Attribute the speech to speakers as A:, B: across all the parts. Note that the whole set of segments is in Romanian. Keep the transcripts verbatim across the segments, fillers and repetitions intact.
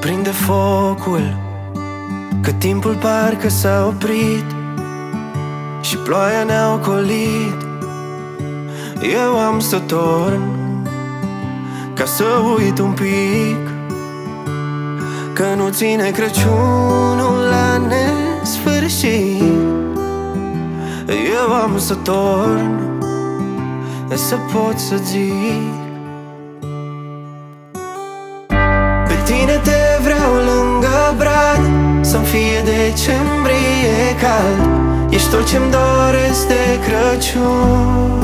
A: aprinde focul, că timpul parcă s-a oprit și ploaia ne-a ocolit. Eu am să torn ca să uit un pic că nu ține Crăciunul la nesfârșit. Eu am să torn să pot să zic: pe tine te vreau lângă brad, să-mi fie decembrie cald. Ești tot ce-mi doresc de Crăciun.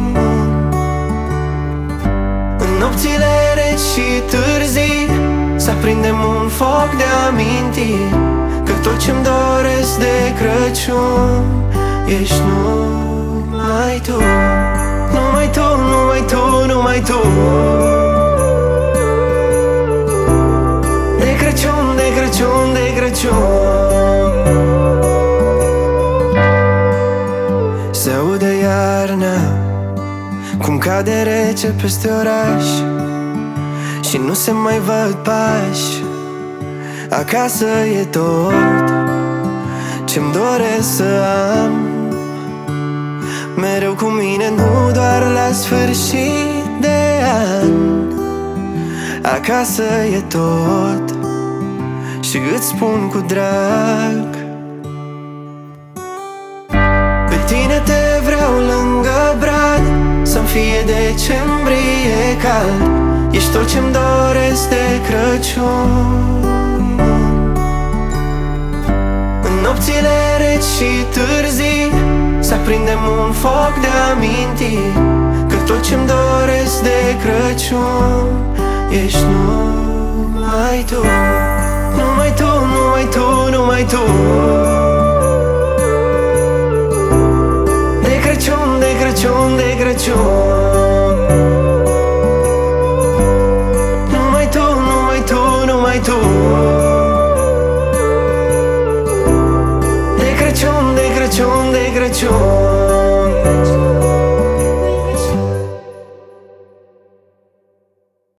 A: În nopțile reci și târzii să aprindem un foc de amintiri, că tot ce-mi doresc de Crăciun ești numai tu. Numai tu, numai tu, numai tu. De Crăciun, de Crăciun, de Crăciun. Se aude iarna cum cade rece peste oraș și nu se mai văd pași. Acasă e tot ce-mi doresc să am, mereu cu mine, nu doar la sfârșit de an. Acasă e tot și îți spun cu drag: pe tine te vreau lângă brad, să-mi fie decembrie cald. Ești tot ce-mi doresc de Crăciun. În nopțile reci și târzii să aprindem un foc de amintiri, că tot ce-mi doresc de Crăciun ești numai tu. Numai tu, numai tu, numai tu. De Crăciun, de Crăciun, de Crăciun. Numai tu, numai tu, numai tu. De Crăciun, de Crăciun, de Crăciun.